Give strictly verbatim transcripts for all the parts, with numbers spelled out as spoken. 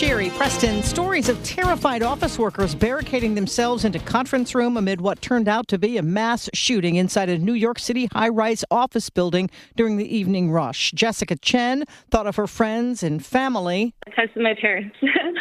Sherry. Preston, stories of terrified office workers barricading themselves into conference room amid what turned out to be a mass shooting inside a New York City high-rise office building during the evening rush. Jessica Chen thought of her friends and family. I texted my parents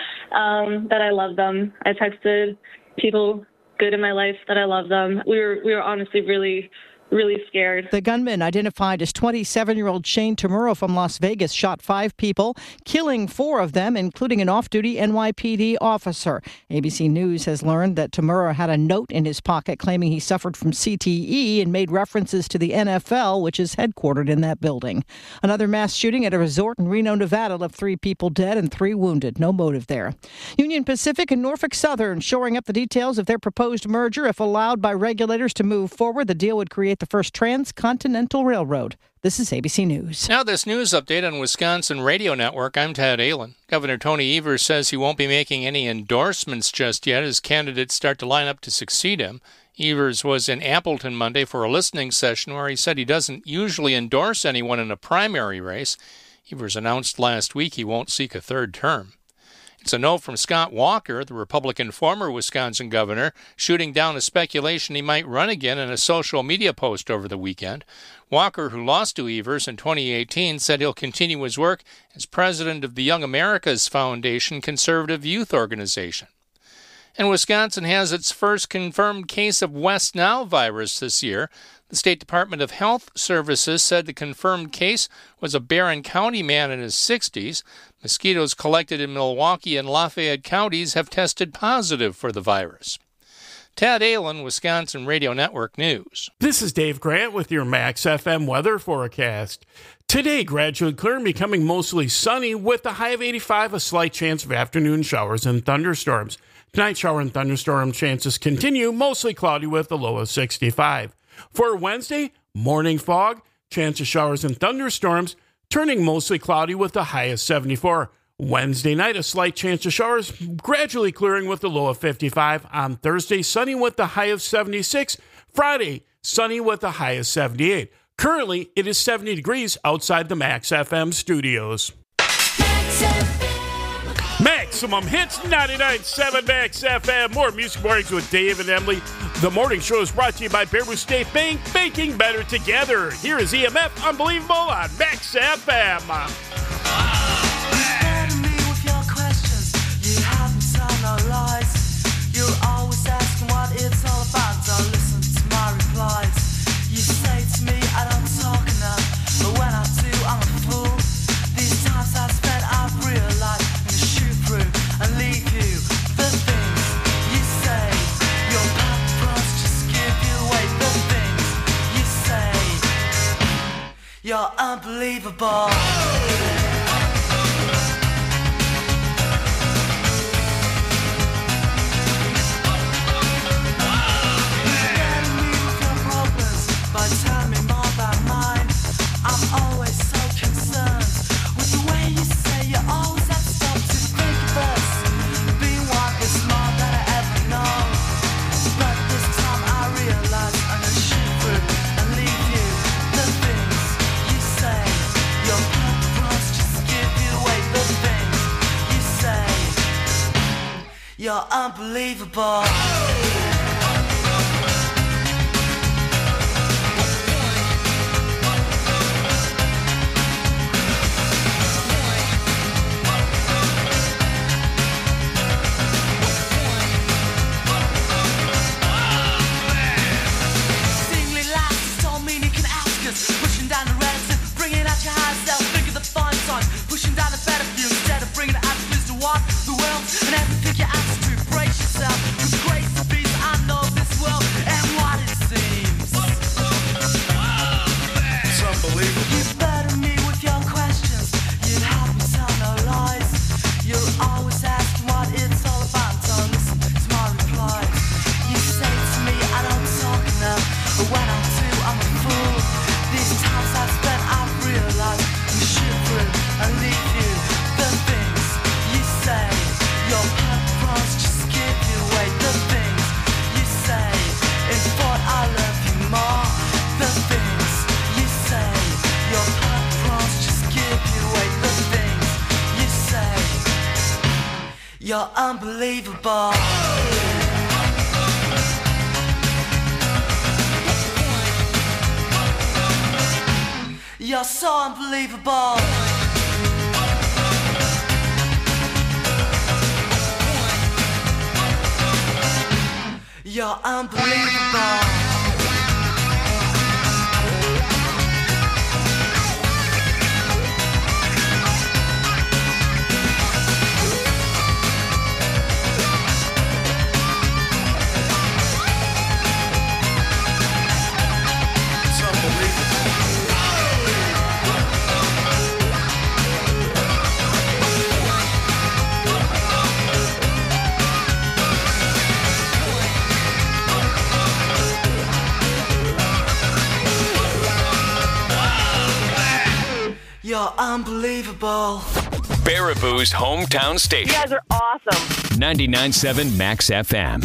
um, that I love them. I texted people good in my life that I love them. We were we were honestly really really scared. The gunman, identified as twenty-seven-year-old Shane Tamura from Las Vegas, shot five people, killing four of them, including an off-duty N Y P D officer. A B C News has learned that Tamura had a note in his pocket claiming he suffered from C T E and made references to the N F L, which is headquartered in that building. Another mass shooting at a resort in Reno, Nevada, left three people dead and three wounded. No motive there. Union Pacific and Norfolk Southern shoring up the details of their proposed merger. If allowed by regulators to move forward, the deal would create the first transcontinental railroad. This is A B C News. Now this news update on Wisconsin Radio Network. I'm Tad Aylin. Governor Tony Evers says he won't be making any endorsements just yet as candidates start to line up to succeed him. Evers was in Appleton Monday for a listening session where he said he doesn't usually endorse anyone in a primary race. Evers announced last week he won't seek a third term. It's a no from Scott Walker, the Republican former Wisconsin governor, shooting down a speculation he might run again in a social media post over the weekend. Walker, who lost to Evers in twenty eighteen, said he'll continue his work as president of the Young America's Foundation conservative youth organization. And Wisconsin has its first confirmed case of West Nile virus this year. The State Department of Health Services said the confirmed case was a Barron County man in his sixties. Mosquitoes collected in Milwaukee and Lafayette counties have tested positive for the virus. Tad Aylin, Wisconsin Radio Network News. This is Dave Grant with your Max F M weather forecast. Today, gradually clear and becoming mostly sunny with a high of eighty-five, a slight chance of afternoon showers and thunderstorms. Tonight, shower and thunderstorm chances continue, mostly cloudy with a low of sixty-five. For Wednesday, morning fog, chance of showers and thunderstorms, turning mostly cloudy with a high of seventy-four. Wednesday night, a slight chance of showers, gradually clearing with a low of fifty-five. On Thursday, sunny with a high of seventy-six. Friday, sunny with a high of seventy-eight. Currently, it is seventy degrees outside the Max F M studios. Maximum Hits, ninety-nine point seven Max F M. More Music Mornings with Dave and Emily. The morning show is brought to you by Bearwood State Bank, banking better together. Here is E M F Unbelievable on Max F M. You're always asking what it's all about. Don't listen to my replies. You say to me, I don't talk enough, but when I do, I'm a fool. These times I've spent, I've realized I'm gonna shoot through and leave you. The things you say, your paparazzi just give you away. The things you say, you're unbelievable. You're unbelievable. Singly laughs don't mean you can ask us. Pushing down the relative, bringing out your high self. Think of the fun times, pushing down the better view instead of bringing out the to what the world and everything you ask to brace yourself. With grace to be You're unbelievable. You're so unbelievable. You're unbelievable. You're unbelievable. Baraboo's hometown station. You guys are awesome. ninety-nine point seven Max F M.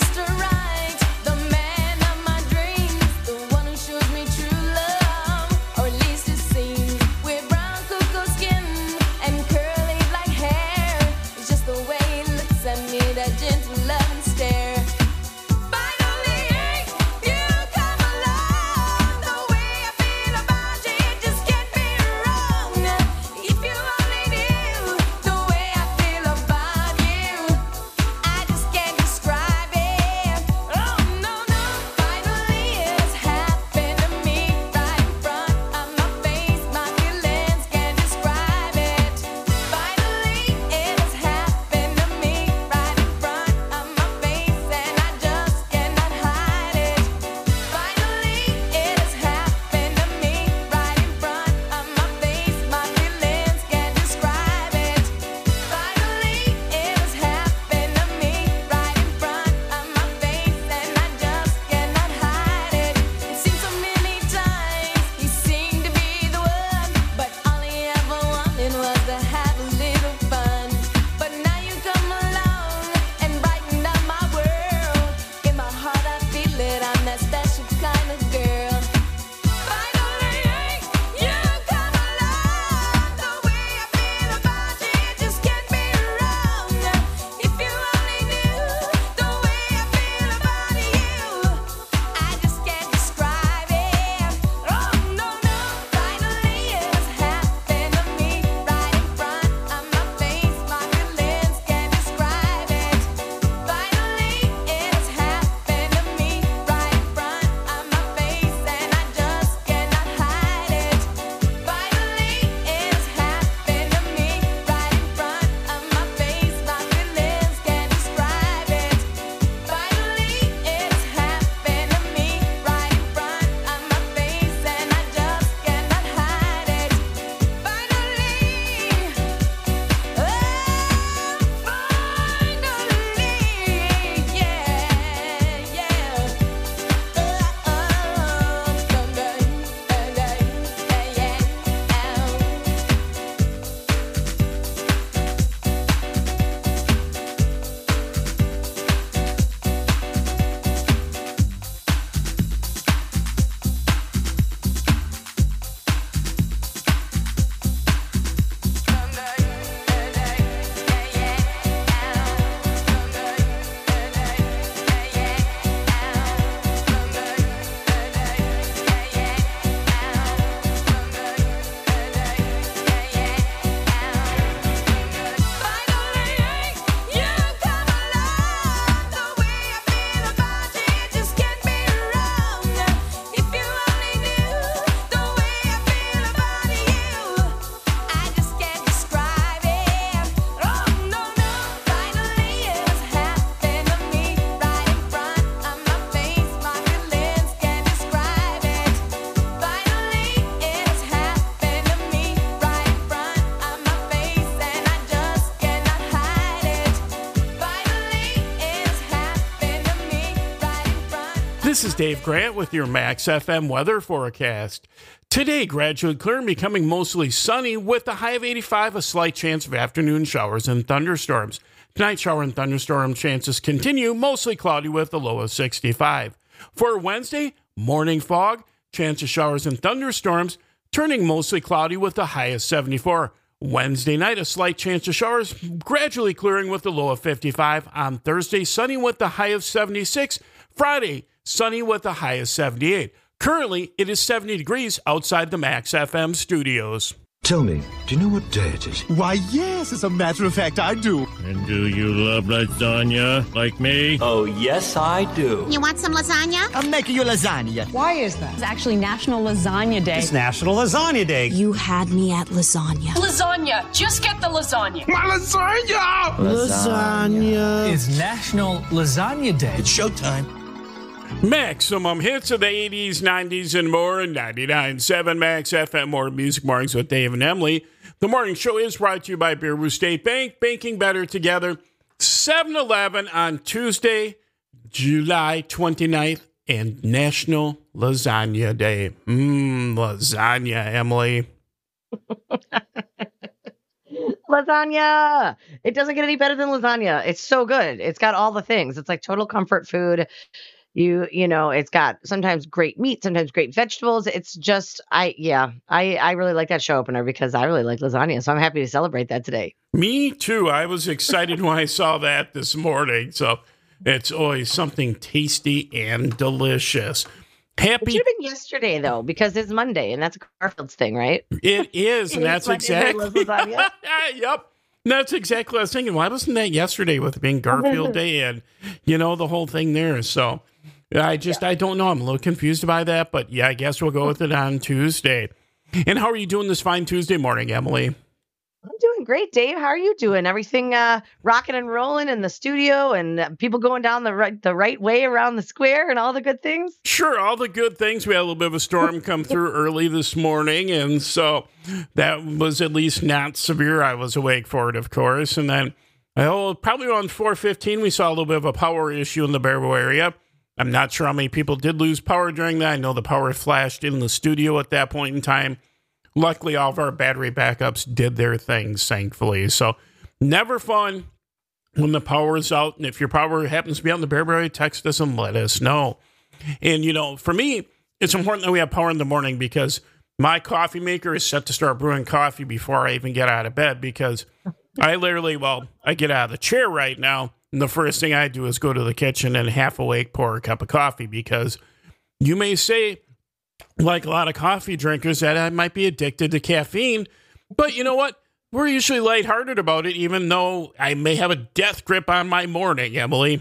The man of my dreams, the one who shows me true love. Dave Grant with your Max F M weather forecast. Today, gradually clear and becoming mostly sunny with a high of eighty-five, a slight chance of afternoon showers and thunderstorms. Tonight, shower and thunderstorm chances continue, mostly cloudy with a low of sixty-five. For Wednesday, morning fog, chance of showers and thunderstorms, turning mostly cloudy with a high of seventy-four. Wednesday night, a slight chance of showers, gradually clearing with a low of fifty-five. On Thursday, sunny with a high of seventy-six. Friday, sunny with a high of seventy-eight. Currently, it is seventy degrees outside the Max F M studios. Tell me, do you know what day it is? Why, yes, as a matter of fact, I do. And do you love lasagna like me? Oh, yes, I do. You want some lasagna? I'm making you lasagna. Why is that? It's actually National Lasagna Day. It's National Lasagna Day. You had me at lasagna. Lasagna. Just get the lasagna. My lasagna! Lasagna. It's National Lasagna Day. It's showtime. Maximum hits of the eighties, nineties, and more, and ninety-nine point seven Max F M, more music mornings with Dave and Emily. The morning show is brought to you by Beer Roost State Bank, banking better together. seven eleven on Tuesday, July twenty-ninth, and National Lasagna Day. Mmm, lasagna, Emily. Lasagna. It doesn't get any better than lasagna. It's so good. It's got all the things. It's like total comfort food. You, you know, it's got sometimes great meat, sometimes great vegetables. It's just, I, yeah, I, I really like that show opener because I really like lasagna. So I'm happy to celebrate that today. Me too. I was excited when I saw that this morning. So it's always something tasty and delicious. Happy. It should have been yesterday though, because it's Monday and that's a Garfield's thing, right? It is. And that's exactly. Yep. That's exactly what I was thinking. Why wasn't that yesterday with it being Garfield Day and, you know, the whole thing there? So I just, yeah. I don't know. I'm a little confused by that. But yeah, I guess we'll go with it on Tuesday. And how are you doing this fine Tuesday morning, Emily? I'm doing great, Dave. How are you doing? Everything uh, rocking and rolling in the studio and uh, people going down the right, the right way around the square and all the good things? Sure, all the good things. We had a little bit of a storm come through early this morning, and so that was at least not severe. I was awake for it, of course. And then, oh, probably around four fifteen, we saw a little bit of a power issue in the Baraboo area. I'm not sure how many people did lose power during that. I know the power flashed in the studio at that point in time. Luckily, all of our battery backups did their things, thankfully. So, never fun when the power is out. And if your power happens to be out in the Baraboo area, text us and let us know. And, you know, for me, it's important that we have power in the morning because my coffee maker is set to start brewing coffee before I even get out of bed because I literally, well, I get out of the chair right now. And the first thing I do is go to the kitchen and half awake pour a cup of coffee because you may say, like a lot of coffee drinkers, that I might be addicted to caffeine. But you know what? We're usually lighthearted about it, even though I may have a death grip on my morning, Emily.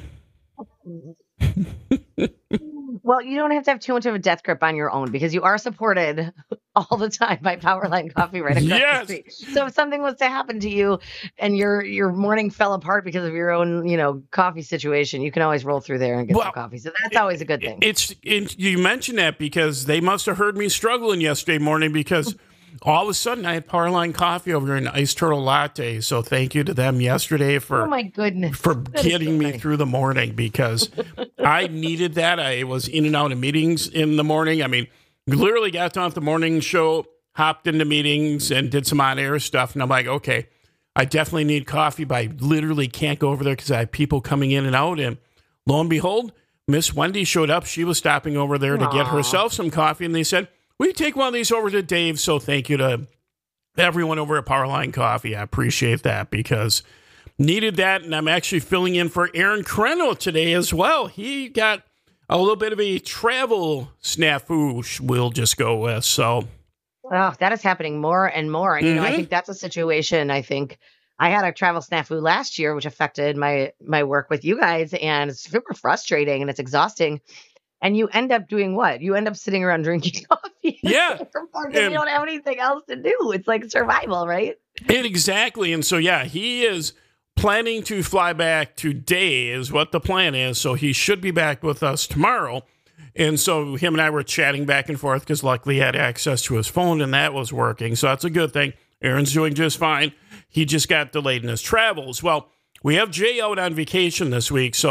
Well, you don't have to have too much of a death grip on your own because you are supported all the time by Powerline Coffee right across yes. the street. So if something was to happen to you and your your morning fell apart because of your own, you know, coffee situation, you can always roll through there and get well, some coffee. So that's always a good thing. It's it, you mentioned that because they must have heard me struggling yesterday morning because all of a sudden I had Powerline Coffee over here in Iced Turtle Latte. So thank you to them yesterday for oh my goodness for that getting so me funny. through the morning because I needed that. I was in and out of meetings in the morning. I mean, literally got off the morning show, hopped into meetings and did some on-air stuff. And I'm like, okay, I definitely need coffee, but I literally can't go over there because I have people coming in and out. And lo and behold, Miss Wendy showed up. She was stopping over there to Aww. get herself some coffee. And they said, will you take one of these over to Dave? So thank you to everyone over at Powerline Coffee. I appreciate that because needed that. And I'm actually filling in for Aaron Creno today as well. He got a little bit of a travel snafu, we'll just go with. So, oh, that is happening more and more. And, you mm-hmm. know, I think that's a situation. I think I had a travel snafu last year, which affected my, my work with you guys. And it's super frustrating and it's exhausting. And you end up doing what? You end up sitting around drinking coffee. Yeah. Because you don't have anything else to do. It's like survival, right? It, exactly. And so, yeah, he is planning to fly back today is what the plan is. So he should be back with us tomorrow. And so him and I were chatting back and forth because luckily he had access to his phone and that was working. So that's a good thing. Aaron's doing just fine. He just got delayed in his travels. Well, we have Jay out on vacation this week. So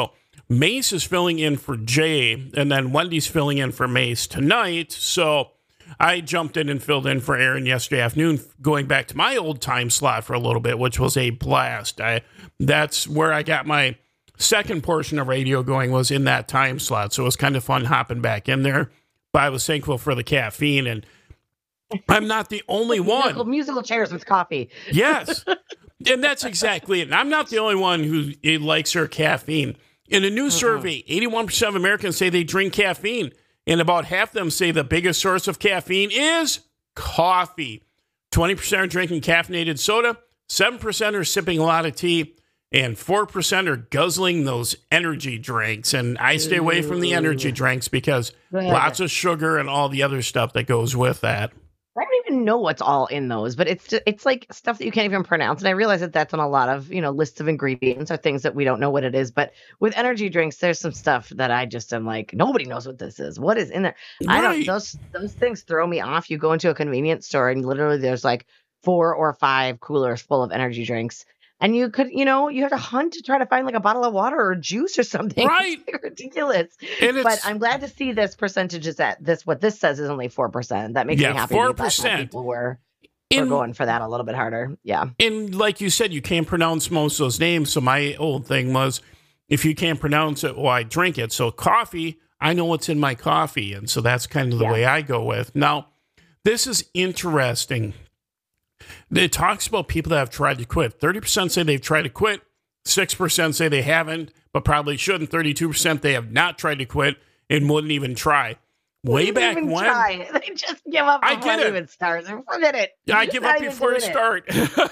Mace is filling in for Jay, and then Wendy's filling in for Mace tonight. So I jumped in and filled in for Aaron yesterday afternoon, going back to my old time slot for a little bit, which was a blast. I that's where I got my second portion of radio going, was in that time slot. So it was kind of fun hopping back in there. But I was thankful for the caffeine, and I'm not the only one. Musical, musical chairs with coffee. Yes. And that's exactly it. And I'm not the only one who it likes her caffeine. In a new mm-hmm. survey, eighty-one percent of Americans say they drink caffeine, and about half of them say the biggest source of caffeine is coffee. twenty percent are drinking caffeinated soda, seven percent are sipping a lot of tea, and four percent are guzzling those energy drinks. And I stay away from the energy drinks because lots of sugar and all the other stuff that goes with that. I don't even know what's all in those, but it's just, it's like stuff that you can't even pronounce. And I realize that that's on a lot of, you know, lists of ingredients or things that we don't know what it is. But with energy drinks, there's some stuff that I just am like, nobody knows what this is. What is in there? Right. I don't, those, those things throw me off. You go into a convenience store and literally there's like four or five coolers full of energy drinks. And you could, you know, you have to hunt to try to find like a bottle of water or juice or something. Right. It's ridiculous. But I'm glad to see this percentage is at this. What this says is only four percent. That makes yeah, me happy. four percent. People were, were going for that a little bit harder. Yeah. And like you said, you can't pronounce most of those names. So my old thing was, if you can't pronounce it, well, I drink it. So coffee, I know what's in my coffee. And so that's kind of the yeah. way I go with. Now, this is interesting. It talks about people that have tried to quit. thirty percent say they've tried to quit. six percent say they haven't, but probably shouldn't. thirty-two percent they have not tried to quit and wouldn't even try. Way they back even when. Try. They just give up I before get it it. even starts. Forget it. I give up before I start.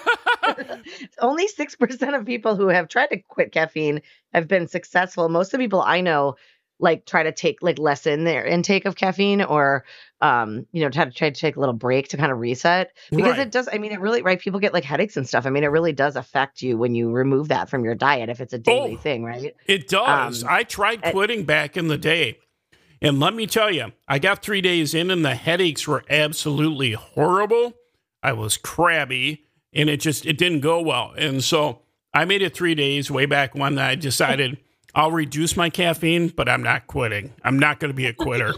Only six percent of people who have tried to quit caffeine have been successful. Most of the people I know like try to take like lessen their intake of caffeine or, um, you know, try to try to take a little break to kind of reset because right. it does. I mean, it really, right. People get like headaches and stuff. I mean, it really does affect you when you remove that from your diet, if it's a daily oh, thing, right? It does. Um, I tried quitting it, back in the day. And let me tell you, I got three days in and the headaches were absolutely horrible. I was crabby and it just, it didn't go well. And so I made it three days way back when I decided I'll reduce my caffeine, but I'm not quitting. I'm not going to be a quitter.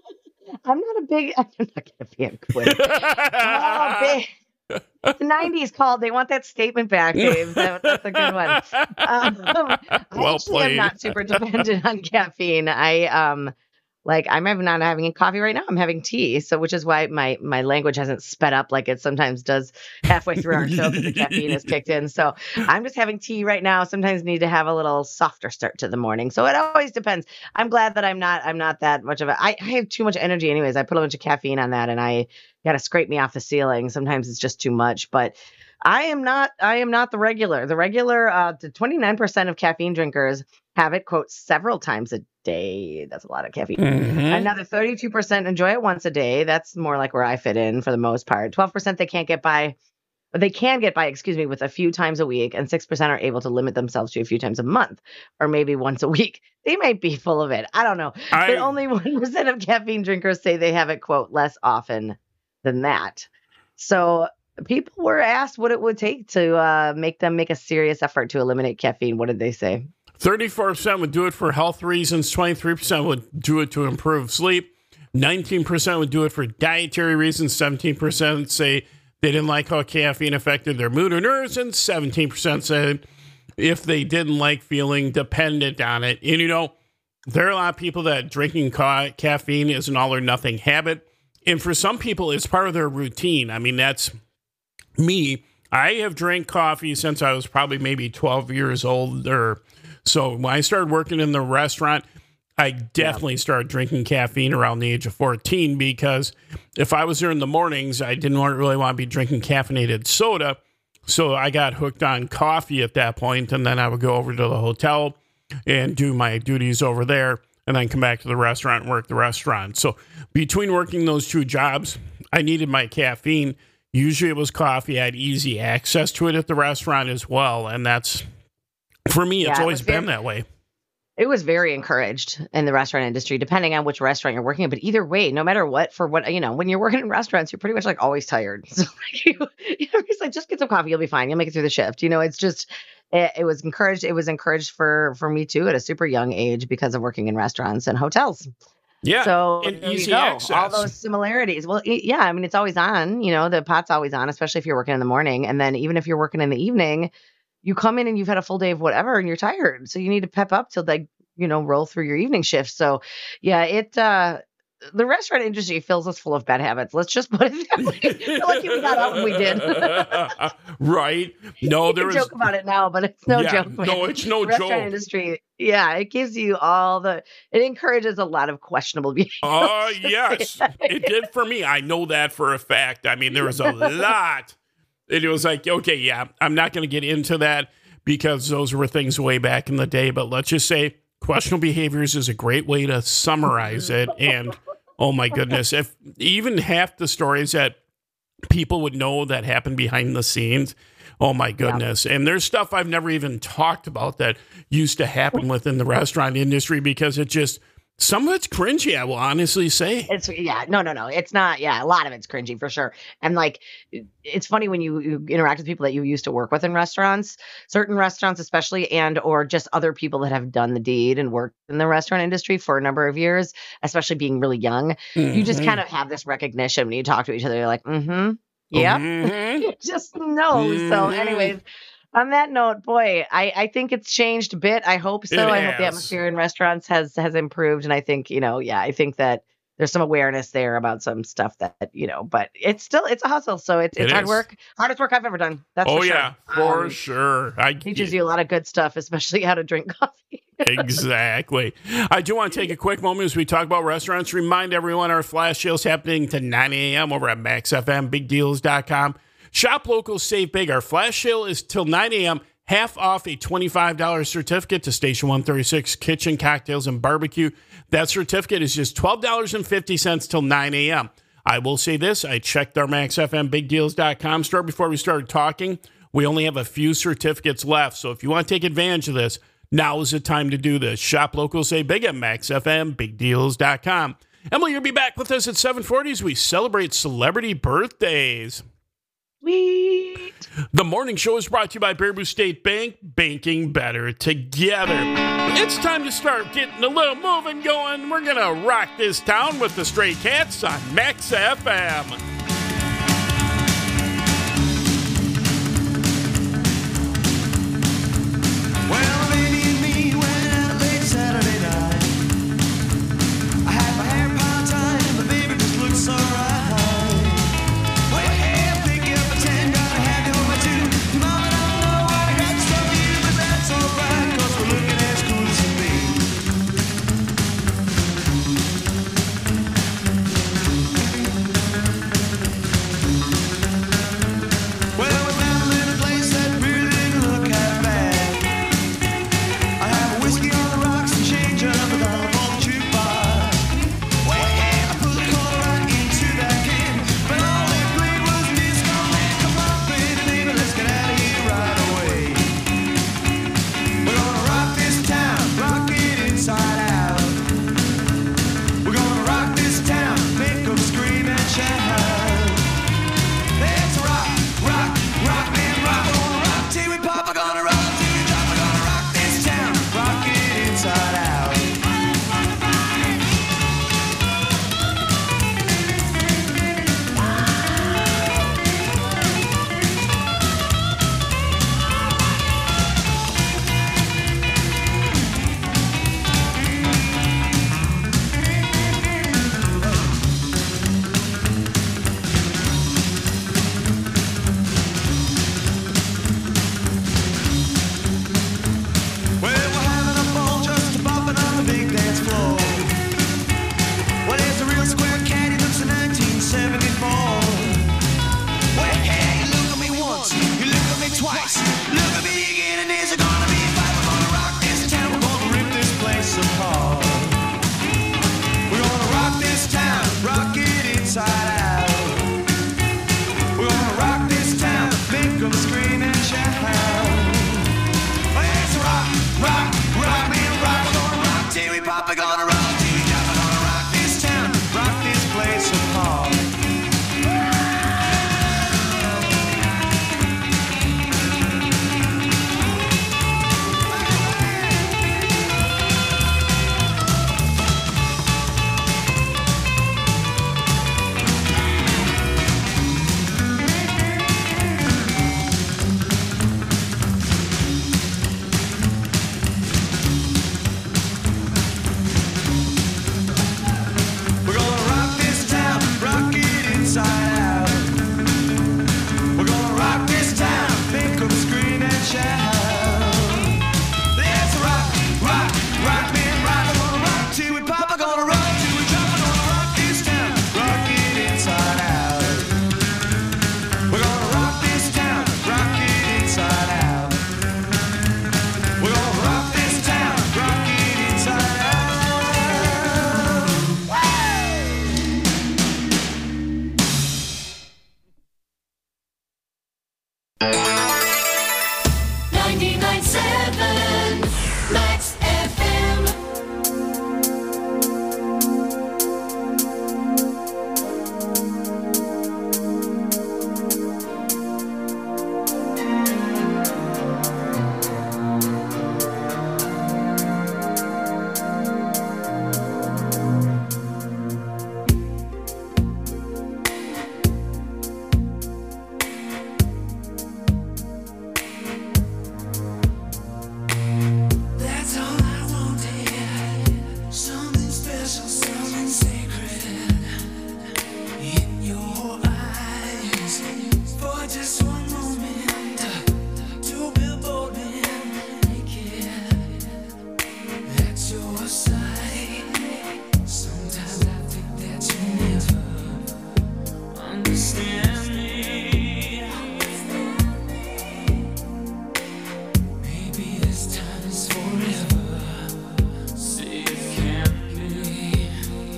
I'm not a big, I'm not going to be a quitter. Oh, big. The nineties called. They want that statement back, Dave. That, that's a good one. Um, well I played. I'm not super dependent on caffeine. I, um, Like I'm not having a coffee right now. I'm having tea. So, which is why my, my language hasn't sped up like it sometimes does halfway through our show because the caffeine has kicked in. So I'm just having tea right now. Sometimes need to have a little softer start to the morning. So it always depends. I'm glad that I'm not, I'm not that much of a, I, I have too much energy anyways. I put a bunch of caffeine on that and I got to scrape me off the ceiling. Sometimes it's just too much, but I am not, I am not the regular. The regular, uh, the twenty-nine percent of caffeine drinkers have it, quote, several times a day. That's a lot of caffeine. Mm-hmm. Another thirty-two percent enjoy it once a day. That's more like where I fit in for the most part. twelve percent they can't get by, or they can get by, excuse me, with a few times a week. And six percent are able to limit themselves to a few times a month or maybe once a week. They might be full of it. I don't know. I... But only one percent of caffeine drinkers say they have it, quote, less often than that. So people were asked what it would take to uh, make them make a serious effort to eliminate caffeine. What did they say? thirty-four percent would do it for health reasons. twenty-three percent would do it to improve sleep. nineteen percent would do it for dietary reasons. seventeen percent say they didn't like how caffeine affected their mood or nerves. And seventeen percent said if they didn't like feeling dependent on it. And, you know, there are a lot of people that drinking ca- caffeine is an all or nothing habit. And for some people, it's part of their routine. I mean, that's me. I have drank coffee since I was probably maybe twelve years old or so. When I started working in the restaurant, I definitely yeah. started drinking caffeine around the age of fourteen because if I was there in the mornings, I didn't want, really want to be drinking caffeinated soda. So I got hooked on coffee at that point, and then I would go over to the hotel and do my duties over there and then come back to the restaurant and work the restaurant. So between working those two jobs, I needed my caffeine. Usually it was coffee. I had easy access to it at the restaurant as well. And that's, for me, it's yeah, always been very, that way. It was very encouraged in the restaurant industry, depending on which restaurant you're working at. But either way, no matter what, for what, you know, when you're working in restaurants, you're pretty much like always tired. So like, you, you know, it's like, just get some coffee. You'll be fine. You'll make it through the shift. You know, it's just, it, it was encouraged. It was encouraged for for me too at a super young age because of working in restaurants and hotels. Yeah. So and there easy you go. access. All those similarities. Well, e- yeah, I mean, it's always on, you know, the pot's always on, especially if you're working in the morning. And then even if you're working in the evening, you come in and you've had a full day of whatever and you're tired. So you need to pep up to like, you know, roll through your evening shift. So yeah, it, uh, the restaurant industry fills us full of bad habits. Let's just put it that way. I feel like we got out when we did. Right. No, there we is joke about it now, but it's no yeah, joke. Man. No, it's no the restaurant joke. Industry, yeah, it gives you all the. It encourages a lot of questionable behavior. Oh, uh, yes, it did for me. I know that for a fact. I mean, there was a lot. It was like, okay, yeah, I'm not going to get into that because those were things way back in the day. But let's just say questionable behaviors is a great way to summarize it. And oh my goodness, if even half the stories that people would know that happened behind the scenes. Oh my goodness. Yeah. And there's stuff I've never even talked about that used to happen within the restaurant industry because it just, some of it's cringy, I will honestly say. It's yeah, no, no, no. It's not. Yeah, a lot of it's cringy for sure. And like, it's funny when you, you interact with people that you used to work with in restaurants, certain restaurants especially, and or just other people that have done the deed and worked in the restaurant industry for a number of years, especially being really young. Mm-hmm. You just kind of have this recognition when you talk to each other. You're like, mm-hmm, yeah, mm-hmm. You just know. Mm-hmm. So, anyways. On that note, boy, I, I think it's changed a bit. I hope so. It I has. hope the atmosphere in restaurants has has improved. And I think, you know, yeah, I think that there's some awareness there about some stuff that, you know, but it's still, it's a hustle. So it's, it's it hard is. work. Hardest work I've ever done. That's oh, for sure. yeah, for um, sure. I teaches you a lot of good stuff, especially how to drink coffee. Exactly. I do want to take a quick moment as we talk about restaurants. Remind everyone our flash sale's happening to nine a.m. over at max f m big deals dot com. Shop local, save big. Our flash sale is till nine a.m. Half off a twenty-five dollars certificate to Station one thirty-six Kitchen, Cocktails, and Barbecue. That certificate is just twelve dollars and fifty cents till nine a.m. I will say this. I checked our max f m big deals dot com store before we started talking. We only have a few certificates left. So if you want to take advantage of this, now is the time to do this. Shop local, save big at max f m big deals dot com. Emily, you'll be back with us at seven forty as we celebrate celebrity birthdays. Sweet. The morning show is brought to you by Baraboo State Bank, banking better together. It's time to start getting a little moving going. We're going to rock this town with the Stray Cats on Max F M. Well, baby and me went out late Saturday night. I had my hair piled tight, and the baby just looked so right. ninety-nine point seven Max F M. That's all I wanted. Something special, something sacred in your eyes. For just one moment, to be bold and naked at your side. Sometimes I think that you never understand me. Maybe this time is forever. Say it can be.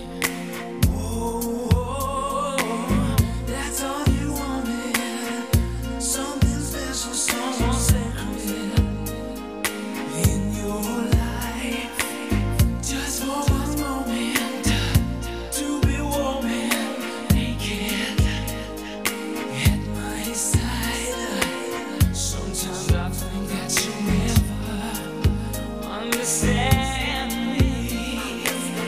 Whoa, that's all you wanted. Something special, someone sacred in your life. Just for one moment, to be warm and naked at my side. Sometimes I think that you never understand me,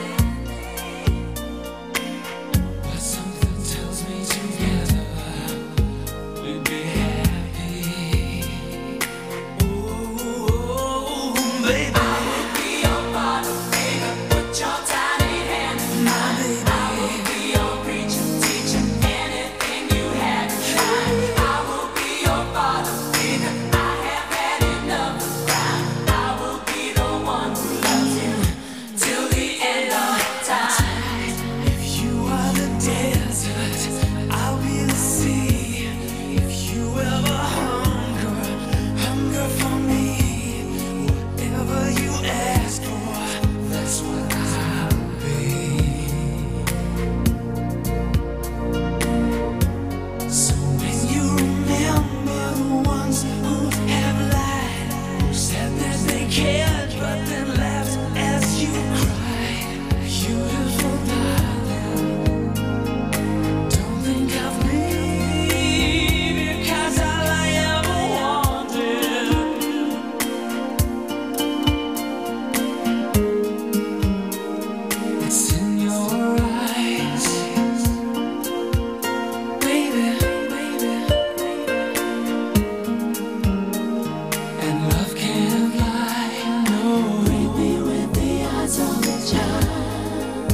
but something tells me together we'd be happy. Oh, baby, I will be your father, baby. Put your tiny hand in mine, baby. I will be your preacher, teacher, anything you had to try. I will be your father, baby. I have had enough of crime. I will be the one who loves you till the end of time. If you are the desert, I'll be the sea. If you ever hunger, hunger for me. Whatever you ask for, that's what I'll be. So when you remember the ones who have lied, who said that they cared but then laughed as you cried, beautiful darling, don't think of me because all I ever wanted, it's in your eyes, baby, baby. And love can't lie, no. Read me with the eyes of a child.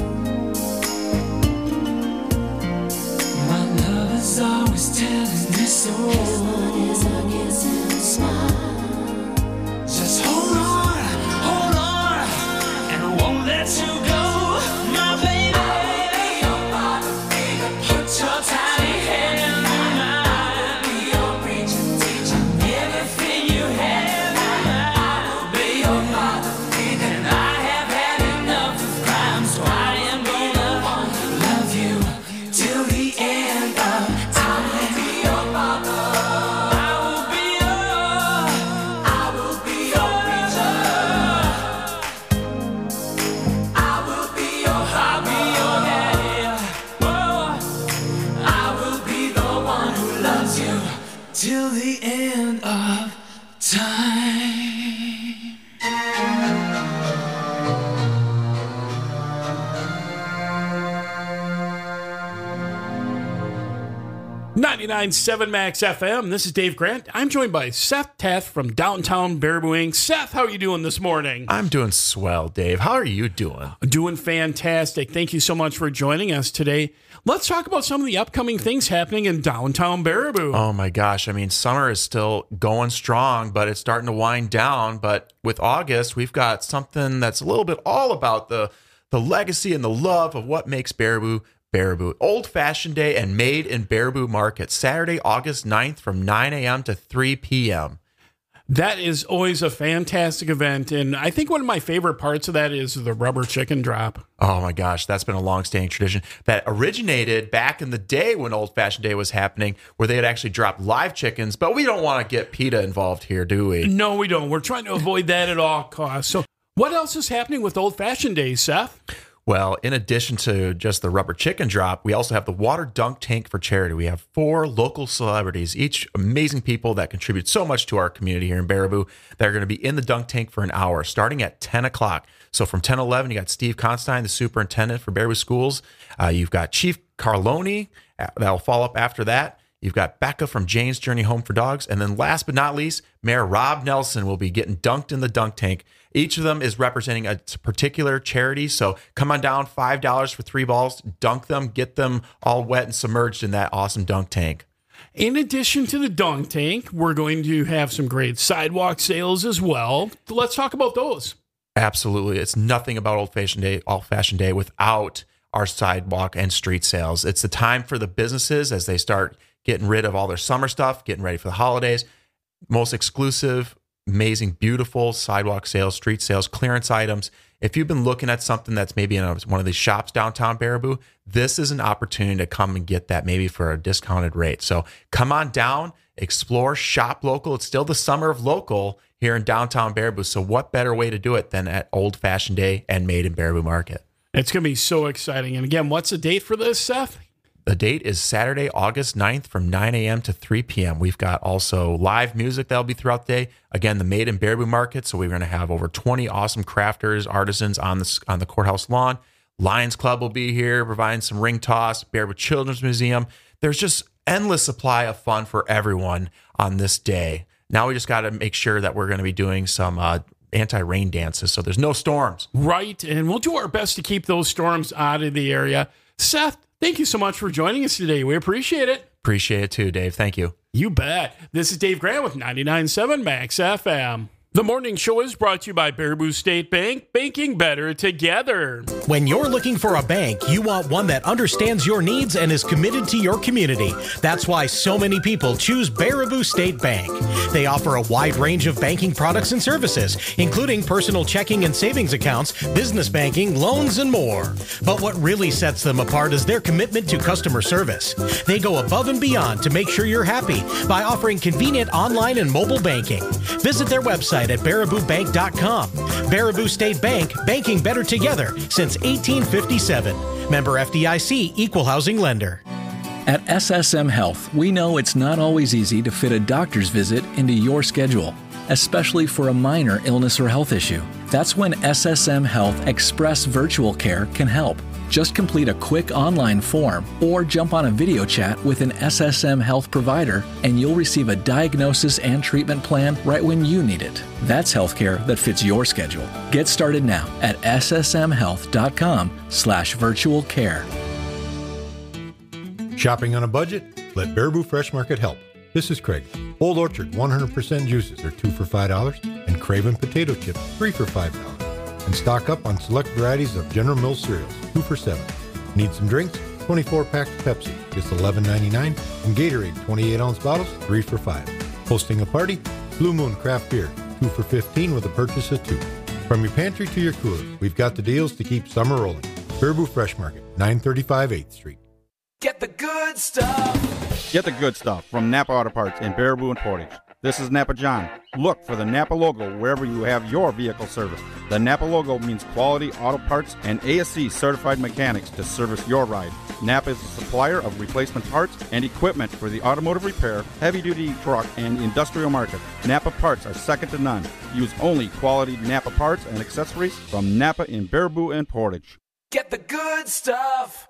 My love is always telling me so. His blood is a kiss and a smile. Just hold on, hold on, and I won't let you go, my baby. I will be your father, baby. Put your tiny hand in mine. I will be your preacher, teacher, everything you have. I will be your father, baby. And I have had enough of crime, so I am gonna love you till the end of time. I will be your father. I will be your, I will be your preacher. I will be your, I'll be your daddy. Oh, I will be the one who loves you till the end of time. ninety-nine point seven Max F M. This is Dave Grant. I'm joined by Seth Tath from Downtown Baraboo Incorporated. Seth, how are you doing this morning? I'm doing swell, Dave. How are you doing? Doing fantastic. Thank you so much for joining us today. Let's talk about some of the upcoming things happening in downtown Baraboo. Oh my gosh. I mean, summer is still going strong, but it's starting to wind down. But with August, we've got something that's a little bit all about the, the legacy and the love of what makes Baraboo Baraboo. Old Fashioned Day and Made in Baraboo Market, Saturday, August ninth from nine a.m. to three p.m. That is always a fantastic event, and I think one of my favorite parts of that is the rubber chicken drop. Oh my gosh, that's been a long-standing tradition that originated back in the day when Old Fashioned Day was happening, where they had actually dropped live chickens, but we don't want to get PETA involved here, do we? No, we don't. We're trying to avoid that at all costs. So what else is happening with Old Fashioned Day, Seth? Well, in addition to just the rubber chicken drop, we also have the water dunk tank for charity. We have four local celebrities, each amazing people that contribute so much to our community here in Baraboo, that are going to be in the dunk tank for an hour, starting at ten o'clock. So from ten to eleven, you got Steve Constein, the superintendent for Baraboo Schools. Uh, you've got Chief Carloni, that'll follow up after that. You've got Becca from Jane's Journey Home for Dogs. And then last but not least, Mayor Rob Nelson will be getting dunked in the dunk tank. Each of them is representing a particular charity. So come on down, five dollars for three balls, dunk them, get them all wet and submerged in that awesome dunk tank. In addition to the dunk tank, we're going to have some great sidewalk sales as well. Let's talk about those. Absolutely. It's nothing about Old Fashioned Day, Old Fashioned Day without our sidewalk and street sales. It's the time for the businesses as they start getting rid of all their summer stuff, getting ready for the holidays. Most exclusive, amazing, beautiful sidewalk sales, street sales, clearance items. If you've been looking at something that's maybe in a, one of these shops downtown Baraboo, this is an opportunity to come and get that maybe for a discounted rate. So come on down, explore, shop local. It's still the summer of local here in downtown Baraboo. So what better way to do it than at Old Fashioned Day and Made in Baraboo Market? It's going to be so exciting. And again, what's the date for this, Seth? The date is Saturday, August ninth from nine a.m. to three p.m. We've got also live music that'll be throughout the day. Again, the Made in Baraboo Market. So we're going to have over twenty awesome crafters, artisans on the, on the courthouse lawn. Lions Club will be here providing some ring toss, Baraboo Children's Museum. There's just endless supply of fun for everyone on this day. Now we just got to make sure that we're going to be doing some uh, anti-rain dances so there's no storms. Right, and we'll do our best to keep those storms out of the area. Seth, thank you so much for joining us today. We appreciate it. Appreciate it too, Dave. Thank you. You bet. This is Dave Grant with ninety-nine point seven Max F M. The morning show is brought to you by Baraboo State Bank, banking better together. When you're looking for a bank, you want one that understands your needs and is committed to your community. That's why so many people choose Baraboo State Bank. They offer a wide range of banking products and services, including personal checking and savings accounts, business banking, loans, and more. But what really sets them apart is their commitment to customer service. They go above and beyond to make sure you're happy by offering convenient online and mobile banking. Visit their website at baraboo bank dot com. Baraboo State Bank, banking better together since eighteen fifty-seven. Member F D I C, Equal Housing Lender. At S S M Health, we know it's not always easy to fit a doctor's visit into your schedule, especially for a minor illness or health issue. That's when S S M Health Express Virtual Care can help. Just complete a quick online form or jump on a video chat with an S S M Health provider and you'll receive a diagnosis and treatment plan right when you need it. That's healthcare that fits your schedule. Get started now at S S M health dot com slash virtual care. Shopping on a budget? Let Baraboo Fresh Market help. This is Craig. Old Orchard one hundred percent juices are two for five dollars and Craven potato chips three for five dollars. And stock up on select varieties of General Mills cereals, two for seven dollars. Need some drinks? twenty-four packs of Pepsi, just eleven ninety-nine, and Gatorade twenty-eight ounce bottles, three for five dollars. Hosting a party? Blue Moon Craft Beer, two for fifteen dollars with a purchase of two. From your pantry to your cooler, we've got the deals to keep summer rolling. Baraboo Fresh Market, nine thirty-five eighth Street. Get the good stuff. Get the good stuff from Napa Auto Parts in Baraboo and Portage. This is Napa John. Look for the Napa logo wherever you have your vehicle serviced. The Napa logo means quality auto parts and A S C certified mechanics to service your ride. Napa is a supplier of replacement parts and equipment for the automotive repair, heavy-duty truck, and industrial market. Napa parts are second to none. Use only quality Napa parts and accessories from Napa in Baraboo and Portage. Get the good stuff.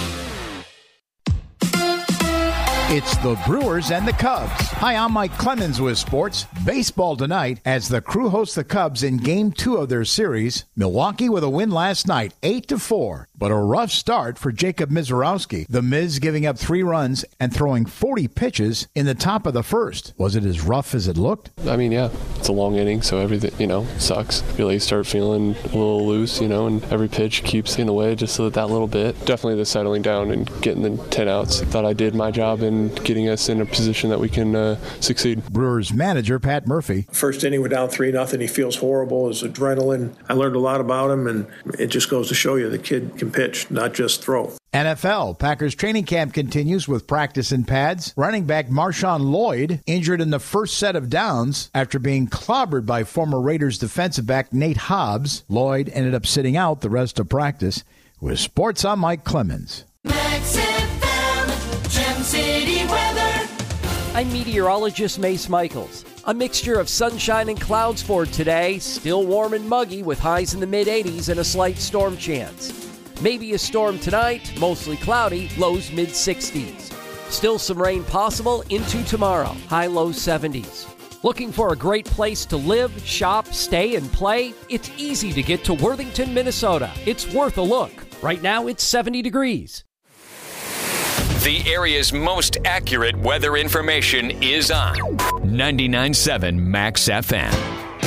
It's the Brewers and the Cubs. Hi, I'm Mike Clemens with sports. Baseball tonight as the Crew hosts the Cubs in Game two of their series. Milwaukee with a win last night, eight to four. But a rough start for Jacob Mizorowski. The Miz giving up three runs and throwing forty pitches in the top of the first. Was it as rough as it looked? I mean, yeah, it's a long inning, so everything, you know, sucks. I feel like you start feeling a little loose, you know, and every pitch keeps in away just so that, that little bit. Definitely the settling down and getting the ten outs. I thought I did my job in getting us in a position that we can uh, succeed. Brewers manager Pat Murphy. First inning, we're down three nothing. He feels horrible. His adrenaline. I learned a lot about him, and it just goes to show you the kid can pitch, not just throw. N F L, Packers training camp continues with practice in pads. Running back Marshawn Lloyd injured in the first set of downs after being clobbered by former Raiders defensive back Nate Hobbs. Lloyd ended up sitting out the rest of practice. With sports, I'm Mike Clemens. Max F M, Gem City weather. I'm meteorologist Mace Michaels. A mixture of sunshine and clouds for today. Still warm and muggy with highs in the mid eighties and a slight storm chance. Maybe a storm tonight, mostly cloudy, lows mid sixties. Still some rain possible into tomorrow, high low seventies. Looking for a great place to live, shop, stay, and play? It's easy to get to Worthington, Minnesota. It's worth a look. Right now, it's seventy degrees. The area's most accurate weather information is on ninety-nine point seven Max F M.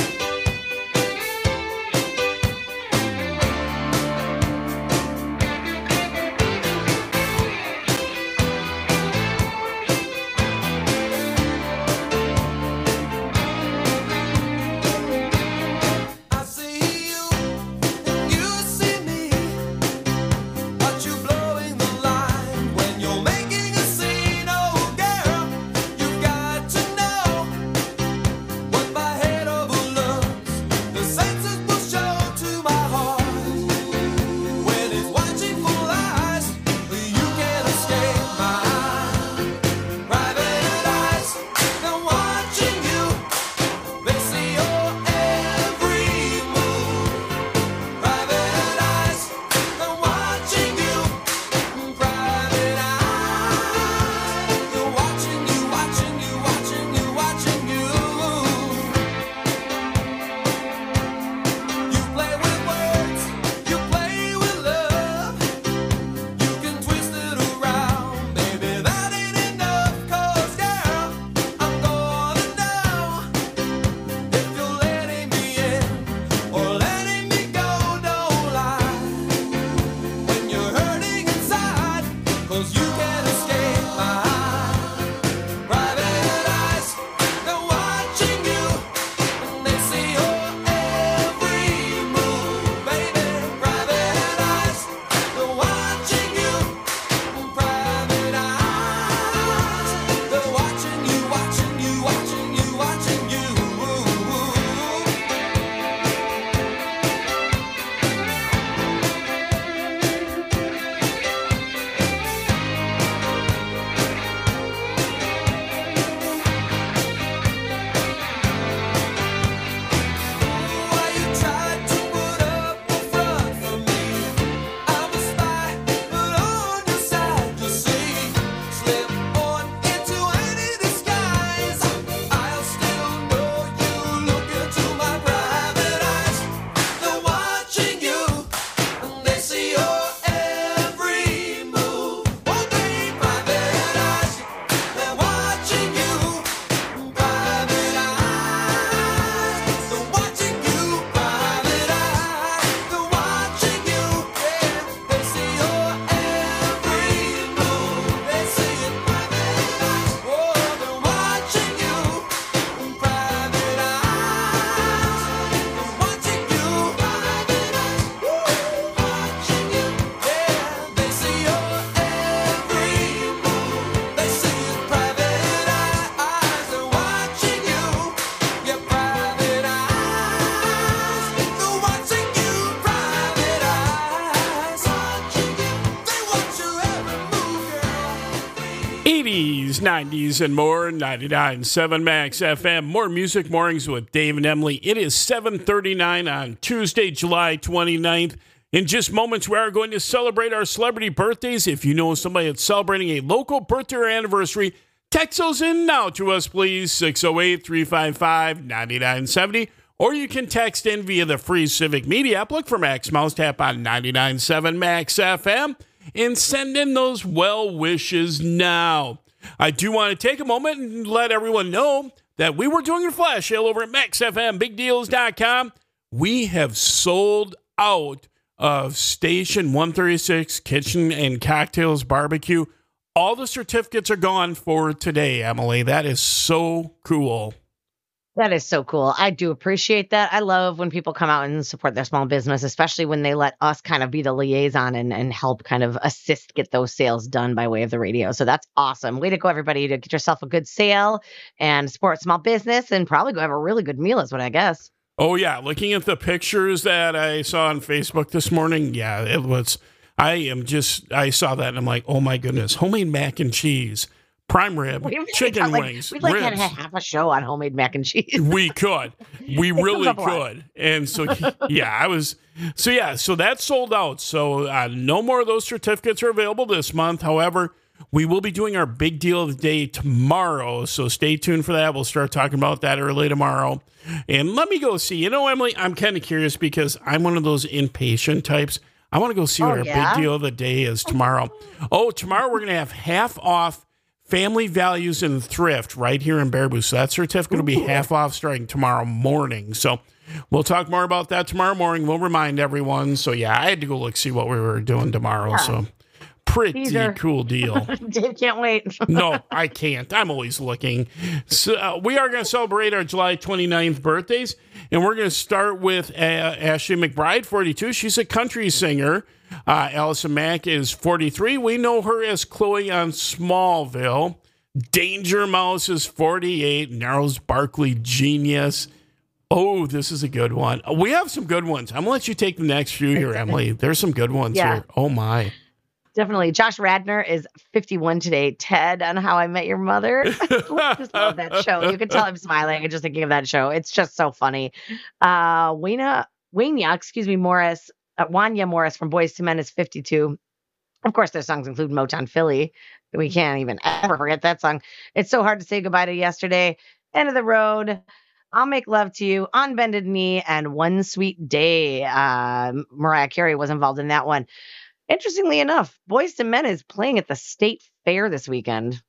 eighties, nineties, and more. ninety-nine point seven Max F M. More music mornings with Dave and Emily. It is seven thirty-nine on Tuesday, July twenty-ninth. In just moments, we are going to celebrate our celebrity birthdays. If you know somebody that's celebrating a local birthday or anniversary, text those in now to us, please. six oh eight, three five five, nine nine seven oh. or you can text in via the free Civic Media app. Look for Max Mouse, tap on ninety-nine point seven Max F M, and send in those well wishes now. I do want to take a moment and let everyone know that we were doing a flash sale over at max f m big deals dot com. We have sold out of Station one thirty-six Kitchen and Cocktails Barbecue. All the certificates are gone for today, Emily. That is so cool. That is so cool. I do appreciate that. I love when people come out and support their small business, especially when they let us kind of be the liaison and, and help kind of assist get those sales done by way of the radio. So that's awesome. Way to go, everybody, to get yourself a good sale and support small business and probably go have a really good meal is what I guess. Oh, yeah. Looking at the pictures that I saw on Facebook this morning, yeah, it was, I am just, I saw that and I'm like, oh my goodness, homemade mac and cheese. Prime rib, we chicken like, wings, we like ribs. had half a show on homemade mac and cheese. We could. We really could. And so, yeah, I was. So, yeah, so that's sold out. So uh, no more of those certificates are available this month. However, we will be doing our big deal of the day tomorrow. So stay tuned for that. We'll start talking about that early tomorrow. And let me go see. You know, Emily, I'm kind of curious because I'm one of those impatient types. I want to go see what oh, our yeah? big deal of the day is tomorrow. Oh, tomorrow we're going to have half off Family Values and Thrift right here in Baraboo. So that certificate will be half off starting tomorrow morning. So we'll talk more about that tomorrow morning. We'll remind everyone. So, yeah, I had to go look, see what we were doing tomorrow. Yeah. So pretty Teaser. Cool deal. Dave can't wait. No, I can't. I'm always looking. So uh, we are going to celebrate our July twenty-ninth birthdays. And we're going to start with uh, Ashley McBride, forty-two. She's a country singer. Uh, Allison Mack is forty-three. We know her as Chloe on Smallville. Danger Mouse is forty-eight. Gnarls Barkley, Genius. Oh, this is a good one. We have some good ones. I'm going to let you take the next few here, Emily. There's some good ones yeah. here. Oh, my. Definitely. Josh Radnor is fifty-one today. Ted on How I Met Your Mother. I just love that show. You can tell I'm smiling and just thinking of that show. It's just so funny. Uh, Wayna, Wayna, excuse me, Morris. Uh, Wanya Morris from Boyz two Men is fifty-two. Of course, their songs include Motown Philly. We can't even ever forget that song. It's so hard to say goodbye to yesterday. End of the road. I'll Make Love to You, On Bended Knee, and One Sweet Day. Uh, Mariah Carey was involved in that one. Interestingly enough, Boyz two Men is playing at the State Fair this weekend.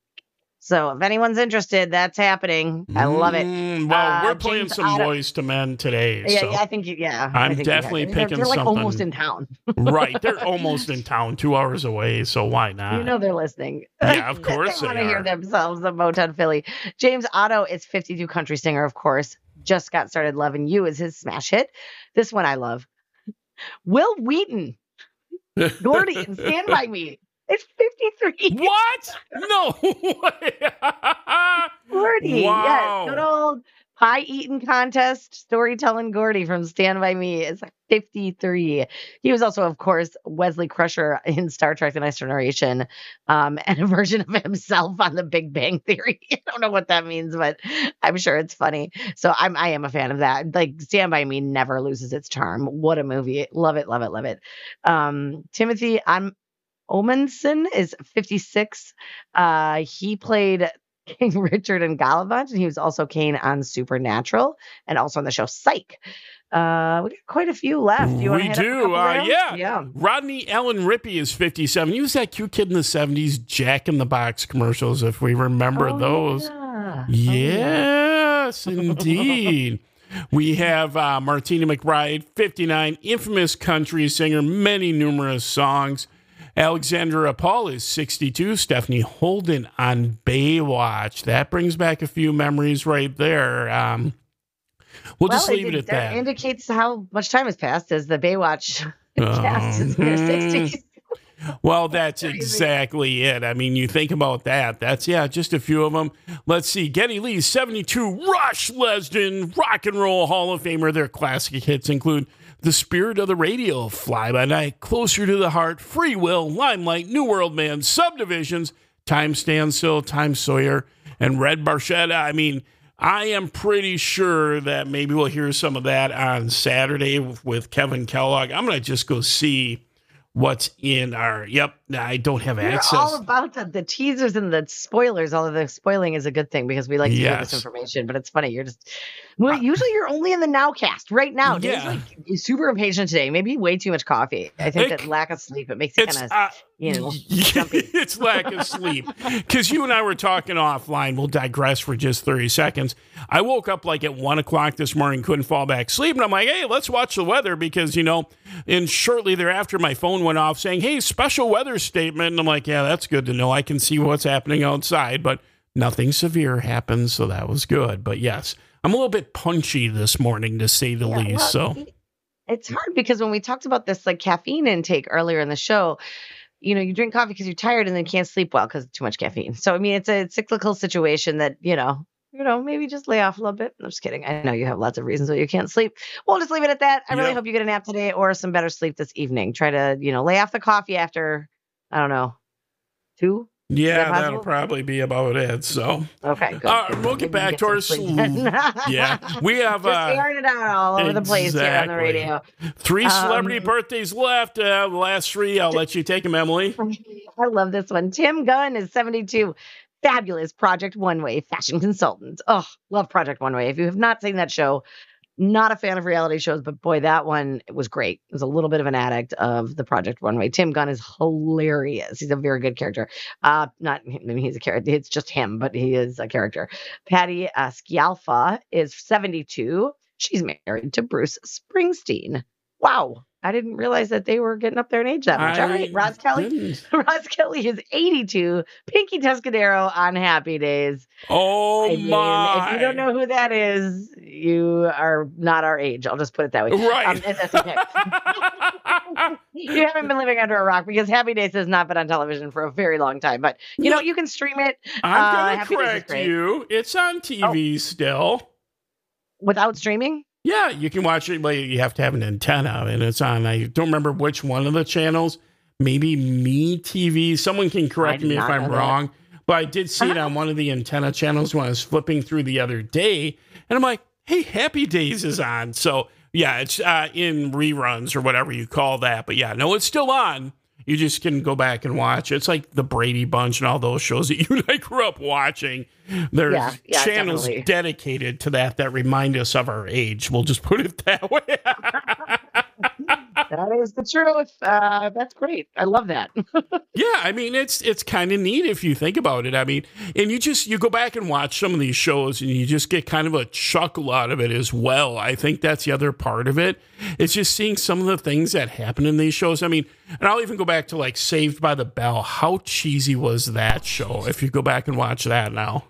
So if anyone's interested, that's happening. I love it. Mm, well, uh, we're playing James some Otto. Boyz two Men today. Yeah, so yeah, I think you, yeah. I'm I think definitely they're, picking they're like something. almost in town. Right. They're almost in town, two hours away. So why not? You know they're listening. Yeah, of course they, they, they want to hear are. themselves, the Motown Philly. James Otto is fifty-two, country singer, of course. Just Got Started Loving You is his smash hit. This one I love. Will Wheaton. Gordy and Stand By Me. It's fifty-three. What? No way. Gordy. Wow. Yes. Good old pie eating contest storytelling Gordy from Stand By Me is fifty-three. He was also, of course, Wesley Crusher in Star Trek The Next Generation, um, and a version of himself on The Big Bang Theory. I don't know what that means, but I'm sure it's funny. So I'm I am a fan of that. Like Stand By Me never loses its charm. What a movie. Love it, love it, love it. Um, Timothy I'm Omenson is fifty-six. Uh, he played King Richard in Galavant, and he was also Kane on Supernatural and also on the show Psych. Uh, we got quite a few left. Do you we do. Uh, yeah. yeah. Rodney Allen Rippey is fifty-seven. He was that cute kid in the seventies, Jack in the Box commercials, if we remember oh, those. Yeah. Yes, oh, yeah. Indeed. We have uh, Martina McBride, fifty-nine, infamous country singer, many numerous songs. Alexandra Paul is sixty-two. Stephanie Holden on Baywatch. That brings back a few memories right there. Um, we'll, well just leave it, it at that. That indicates how much time has passed as the Baywatch uh, cast is in their sixties. Well, that's exactly it. I mean, you think about that. That's, yeah, just a few of them. Let's see. Geddy Lee, seventy-two. Rush legend, Rock and Roll Hall of Famer. Their classic hits include The Spirit of the Radio, Fly By Night, Closer to the Heart, Free Will, Limelight, New World Man, Subdivisions, Time Stands Still, Time Sawyer, and Red Barchetta. I mean, I am pretty sure that maybe we'll hear some of that on Saturday with Kevin Kellogg. I'm going to just go see what's in our, yep, I don't have We're access. all about the, the teasers and the spoilers. All of the spoiling is a good thing because we like to hear Yes. this information. But it's funny, you're just well, usually you're only in the Nowcast right now. Dave's Yeah. like super impatient today. Maybe way too much coffee. I think It- that lack of sleep it makes it It's, kind of uh, you know jumpy. it's lack of sleep. Because you and I were talking offline. We'll digress for just thirty seconds. I woke up like at one o'clock this morning, couldn't fall back asleep. And I'm like, hey, let's watch the weather because, you know, and shortly thereafter, my phone went off saying, hey, special weather statement. And I'm like, yeah, that's good to know. I can see what's happening outside, but nothing severe happened. So that was good. But yes, I'm a little bit punchy this morning, to say the Yeah, least. well, So it's hard because when we talked about this like caffeine intake earlier in the show, you know, you drink coffee because you're tired and then can't sleep well because too much caffeine. So I mean, it's a cyclical situation that you know, you know, maybe just lay off a little bit. I'm just kidding. I know you have lots of reasons why you can't sleep. We'll just leave it at that. I really Yep. hope you get a nap today or some better sleep this evening. Try to you know lay off the coffee after I don't know two. yeah, that that'll possible? probably be about it. So Okay, good. uh, good. we'll Maybe get back you to our some sleep sleep. then. Yeah, we have Just uh, airing it out all over the place here on the exactly. radio. Three celebrity Um, birthdays left. Uh, the last three, I'll let you take them, Emily. I love this one. Tim Gunn is seventy-two. Fabulous Project One Way fashion consultant. Oh, love Project One Way. If you have not seen that show, not a fan of reality shows, but boy, that one was great. It was a little bit of an addict of the Project One Way. Tim Gunn is hilarious. He's a very good character. Uh, not, I mean, he's a character. It's just him, but he is a character. Patty uh, Scialfa is seventy-two. She's married to Bruce Springsteen. Wow. I didn't realize that they were getting up there in age that much. All right. Roz Kelly. Roz Kelly is eighty-two. Pinky Tuscadero on Happy Days. Oh, I mean, my. if you don't know who that is, you are not our age. I'll just put it that way. Right. Um, and that's okay. You haven't been living under a rock because Happy Days has not been on television for a very long time. But, you know, you can stream it. I'm Uh, going to Happy Days is correct great. you. It's on T V still. Without streaming? Yeah, you can watch it, but you have to have an antenna, and it's on. I don't remember which one of the channels. Maybe Me T V. Someone can correct did me if not I'm know that. wrong, but I did see it on one of the antenna channels when I was flipping through the other day, and I'm like, "Hey, Happy Days is on." So yeah, it's uh, in reruns or whatever you call that. But yeah, no, it's still on. You just can go back and watch. It's like the Brady Bunch and all those shows that you and I grew up watching. There's Yeah, yeah, channels definitely. dedicated to that that remind us of our age. We'll just put it that way. That is the truth. Uh, that's great. I love that. Yeah, I mean it's it's kind of neat if you think about it. I mean, and you just you go back and watch some of these shows and you just get kind of a chuckle out of it as well. I think that's the other part of it. It's just seeing some of the things that happen in these shows. I mean, and I'll even go back to like Saved by the Bell. How cheesy was that show? If you go back and watch that now.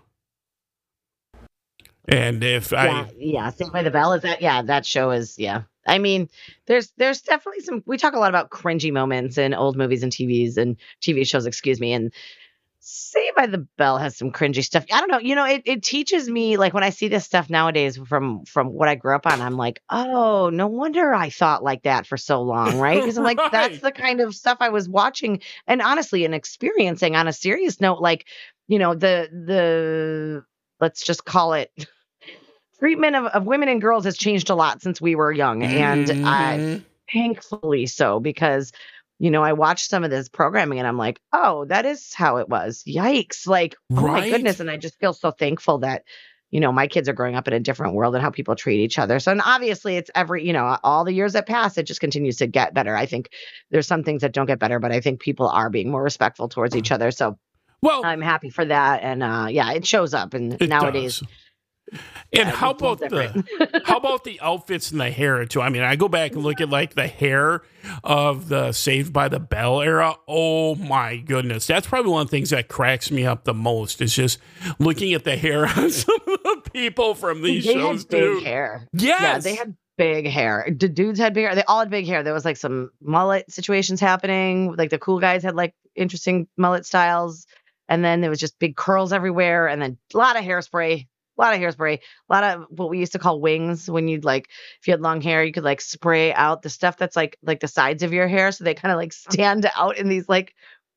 And if yeah, I yeah, Saved by the Bell is that. Yeah, that show is. Yeah, I mean, there's there's definitely some. We talk a lot about cringy moments in old movies and T Vs and T V shows. Excuse me. And Saved by the Bell has some cringy stuff. I don't know. You know, it it teaches me like when I see this stuff nowadays from from what I grew up on. I'm like, oh, no wonder I thought like that for so long, right? Because I'm like, Right. that's the kind of stuff I was watching and honestly and experiencing. On a serious note, like you know the the let's just call it. Treatment of, of women and girls has changed a lot since we were young. And I, Mhm. thankfully so, because, you know, I watched some of this programming and I'm like, oh, that is how it was. Yikes. Like, oh my Right? goodness. And I just feel so thankful that, you know, my kids are growing up in a different world and how people treat each other. So, and obviously it's every, you know, all the years that pass, it just continues to get better. I think there's some things that don't get better, but I think people are being more respectful towards each other. So well, I'm happy for that. And uh, yeah, it shows up. And It nowadays, does. And Yeah, how it's a little about the how about the outfits and the hair too? I mean, I go back and look at like the hair of the Saved by the Bell era. Oh my goodness, that's probably one of the things that cracks me up the most. Is just looking at the hair on some of the people from these they shows had big too. hair. Yes, Yeah, they had big hair. The dudes had big hair. They all had big hair. There was like some mullet situations happening. Like the cool guys had like interesting mullet styles. And then there was just big curls everywhere. And then a lot of hairspray. A lot of hairspray. A lot of what we used to call wings. When you'd like, if you had long hair, you could like spray out the stuff that's like like the sides of your hair. So they kind of like stand out in these like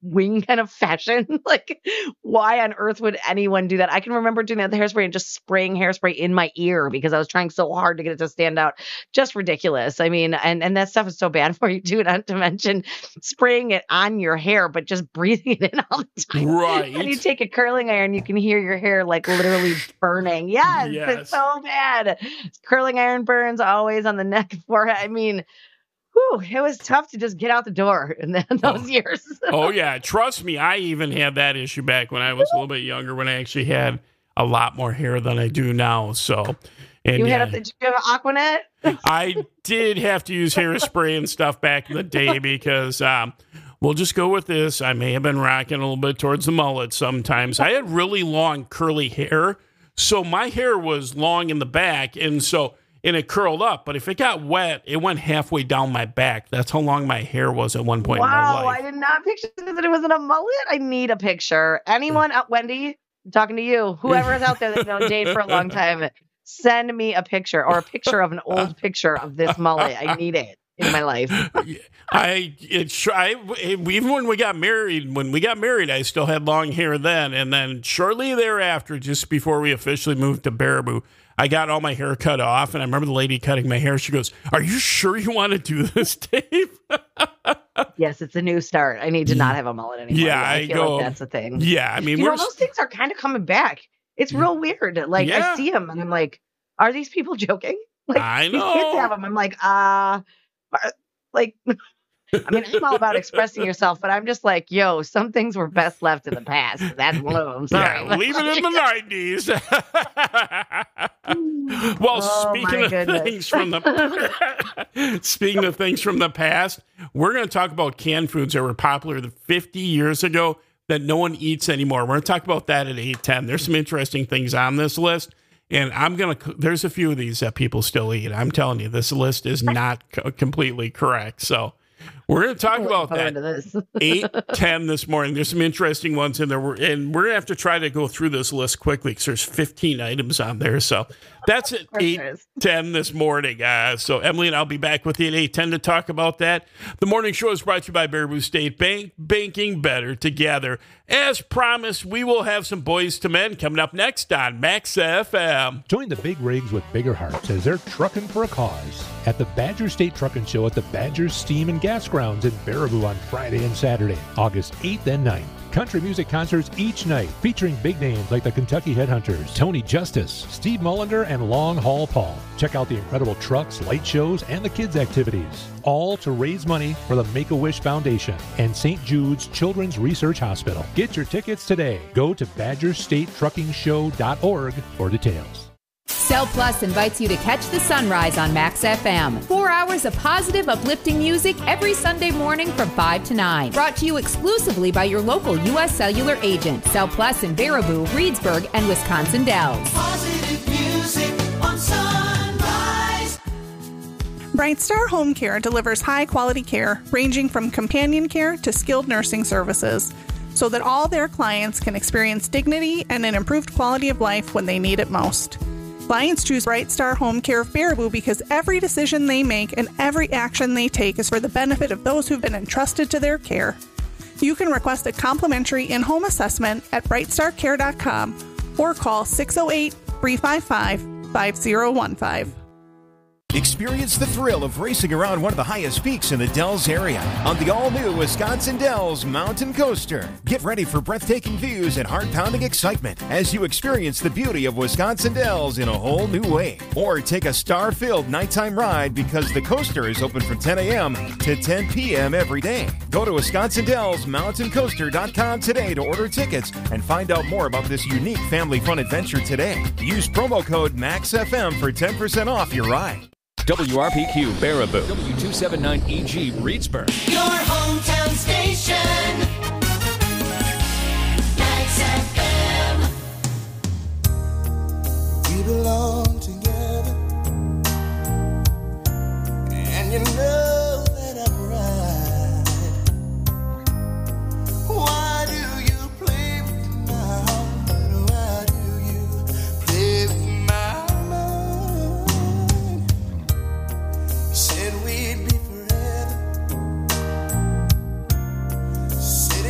wing kind of fashion. Like, why on earth would anyone do that? I can remember doing that with hairspray and just spraying hairspray in my ear because I was trying so hard to get it to stand out. Just ridiculous. I mean, and, and that stuff is so bad for you too, not to mention spraying it on your hair, but just breathing it in all the time. Right. And you take a curling iron, you can hear your hair like literally burning. Yes, Yes. it's so bad. Curling iron burns always on the neck, forehead. I mean, whew, it was tough to just get out the door in those Oh. years. Oh, yeah. Trust me, I even had that issue back when I was a little bit younger, when I actually had a lot more hair than I do now. So, and you yeah, had a, did you have an Aquanet? I did have to use hairspray and stuff back in the day because um, we'll just go with this. I may have been rocking a little bit towards the mullet sometimes. I had really long curly hair, so my hair was long in the back, and so and it curled up. But if it got wet, it went halfway down my back. That's how long my hair was at one point in my Wow, life. I did not picture that it was in a mullet. I need a picture. Anyone, uh, Wendy, I'm talking to you, whoever is out there that's known Dave for a long time, send me a picture or a picture of an old picture of this mullet. I need it in my life. I it's I even when we got married, when we got married, I still had long hair then, and then shortly thereafter, just before we officially moved to Baraboo, I got all my hair cut off, and I remember the lady cutting my hair. She goes, "Are you sure you want to do this, Dave?" Yes, it's a new start. I need to not have a mullet anymore. Yeah, I, I feel go- like that's a thing. Yeah, I mean, you we're know, those things are kind of coming back. It's real weird. Like Yeah. I see them and I'm like, are these people joking? Like I these kids know. have them. I'm like, uh, are- like, I mean, I'm all about expressing yourself, but I'm just like, yo, some things were best left in the past. That's one of them. Sorry. Yeah, leave it in the nineties. Well, Oh, speaking my of goodness. things from the speaking of things from the past, we're going to talk about canned foods that were popular fifty years ago that no one eats anymore. We're going to talk about that at eight ten. There's some interesting things on this list, and I'm going to. There's a few of these that people still eat. I'm telling you, this list is not co- completely correct. So. We're going to talk about Go that. into this. eight ten this morning. There's some interesting ones in there. We're, and we're going to have to try to go through this list quickly because there's fifteen items on there. So that's at eight ten this morning. Uh, so Emily and I'll be back with you at eight ten to talk about that. The morning show is brought to you by Baraboo State Bank, banking better together. As promised, we will have some Boys to Men coming up next on Max F M. Join the big rigs with bigger hearts as they're trucking for a cause at the Badger State Trucking Show at the Badger Steam and Gas Grounds in Baraboo on Friday and Saturday, August eighth and ninth. Country music concerts each night featuring big names like the Kentucky Headhunters, Tony Justice, Steve Mullender, and Long Haul Paul. Check out the incredible trucks, light shows, and the kids' activities. All to raise money for the Make-A-Wish Foundation and Saint Jude's Children's Research Hospital. Get your tickets today. Go to badger state trucking show dot org for details. Cell Plus invites you to catch the sunrise on Max F M. Four hours of positive, uplifting music every Sunday morning from five to nine. Brought to you exclusively by your local U S Cellular agent. Cell Plus in Baraboo, Reedsburg, and Wisconsin Dells. Positive music on Sunrise. Bright Star Home Care delivers high-quality care, ranging from companion care to skilled nursing services, so that all their clients can experience dignity and an improved quality of life when they need it most. Clients choose Bright Star Home Care of Baraboo because every decision they make and every action they take is for the benefit of those who've been entrusted to their care. You can request a complimentary in-home assessment at bright star care dot com or call six oh eight, three five five, five oh one five. Experience the thrill of racing around one of the highest peaks in the Dells area on the all-new Wisconsin Dells Mountain Coaster. Get ready for breathtaking views and heart-pounding excitement as you experience the beauty of Wisconsin Dells in a whole new way. Or take a star-filled nighttime ride because the coaster is open from ten a.m. to ten p.m. every day. Go to wisconsin dells mountain coaster dot com today to order tickets and find out more about this unique family fun adventure today. Use promo code Max F M for ten percent off your ride. W R P Q Baraboo, W two seventy-nine E G Reedsburg. Your hometown station. Max F M. We belong together, and you know that I'm right. Why do you play with my heart? Why do you play with my mind? You said we'd be forever. Said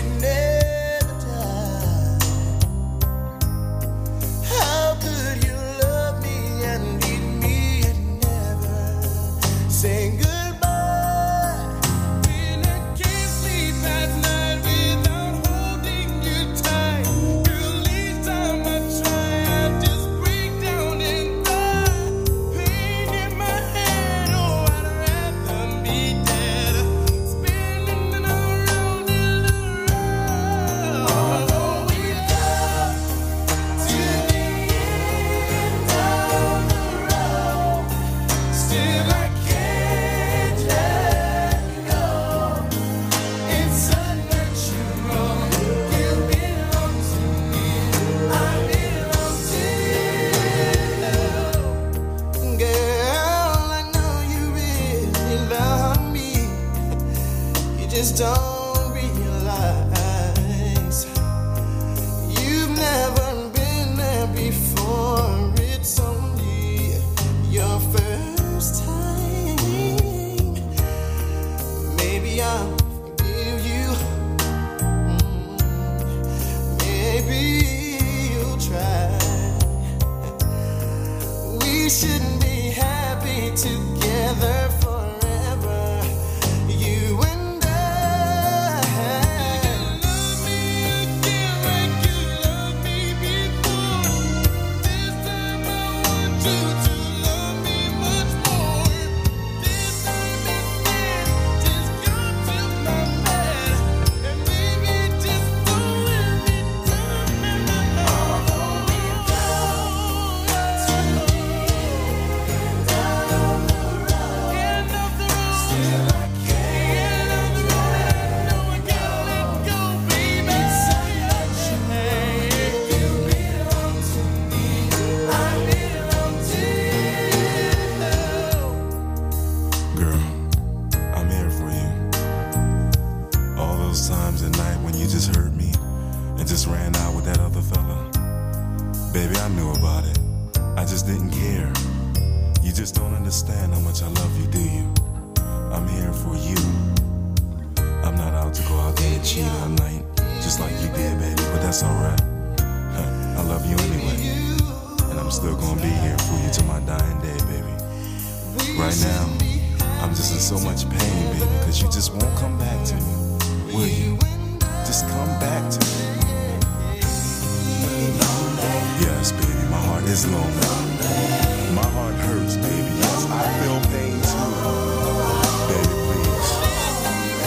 shouldn't be happy together forever. You and I. Love me again like you loved me before. This time I want you to love me much more. This time instead, just come to my bed and baby, just don't let me down. Although we go to the down the road, end of the road, still I can't. End of the road, I know I gotta let go, baby. Hey, you belong to me, I belong to you. Girl, I'm here for you. All those times at night when you just hurt me and just ran out with that other fella. Baby, I knew about it. I just didn't care. You just don't understand how much I love you, do you? I'm here for you. I'm not out to go out there and cheat all night, just like you did, baby, but that's alright. Huh, I love you anyway. And I'm still gonna be here for you till my dying day, baby. Right now, I'm just in so much pain, baby, because you just won't come back to me. Will you? Just come back to me. Yes, baby, my heart is lonely. My heart hurts, baby. Yes, I feel pain too. Baby, please.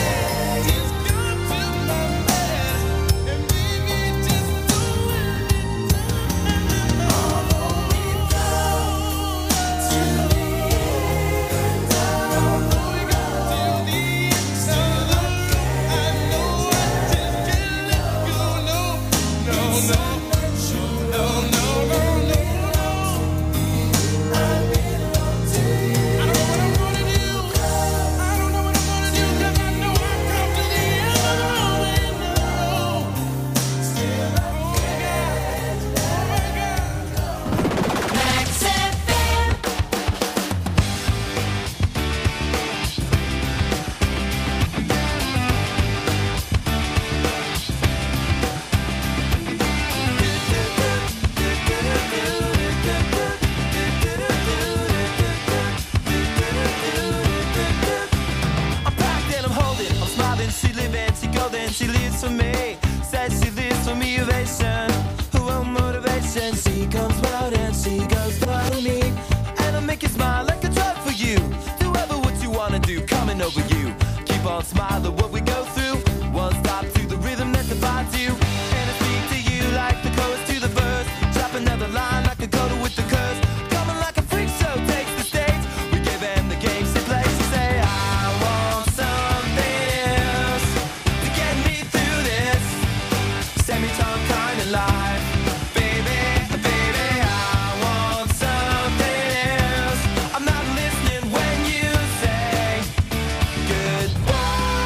I'm packed and I'm holding, I'm smiling, she living, she golden, she lives for me. Says she lives for me, ovation, oh motivation. She comes round and she goes for me, and I make you smile like a drug for you. Do ever what you wanna do, coming over you. Keep on smiling, what we go through. One stop to the rhythm that defines you, and I speak to you like the chorus to the verse. Drop another line like a coda with the curse. Coming like a freak show takes the stage. We give them the game, she plays. She say, I want something else to get me through this semi-tongue kind of life. Baby, baby, I want something else. I'm not listening when you say goodbye.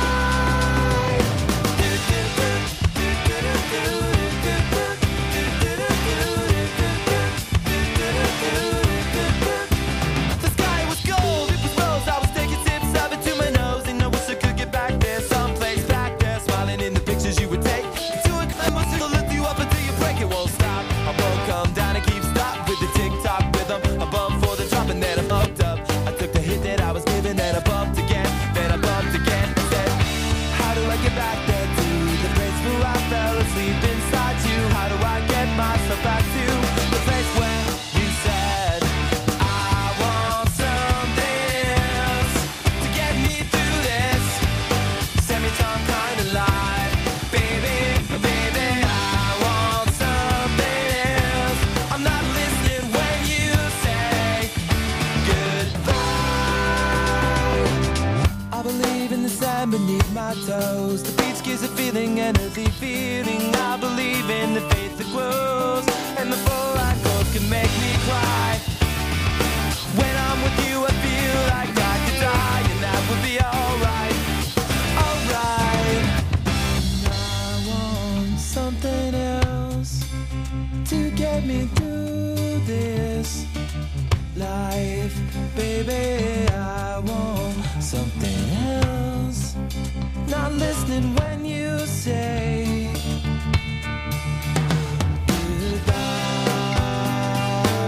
The sky was gold, it was rose. I was taking sips of it to my nose, and I wish I could get back there, someplace back there, smiling in the pictures you would take. To a climb, to lift you up until you break, it won't stop. I won't come down and keep stop with the tick-tock rhythm. I bumped for the drop and then I bumped up. I took the hit that I was given, then I bumped again, then I bumped again. Said, how do I get back there to the place where I fell asleep inside you? How do I get myself back to the place where you said I want something else to get me through this semi-tongue kind of life? Baby, baby, I want something else. I'm not listening when you say goodbye. I believe in the sand beneath my toes. The beach gives a feeling, an earthy feeling. I believe in the faith that grows, and the full light goes can make me cry. When I'm with you, I feel like I could die, and that would be alright, alright. I want something else to get me through this life, baby. I want something else. Not listening when you say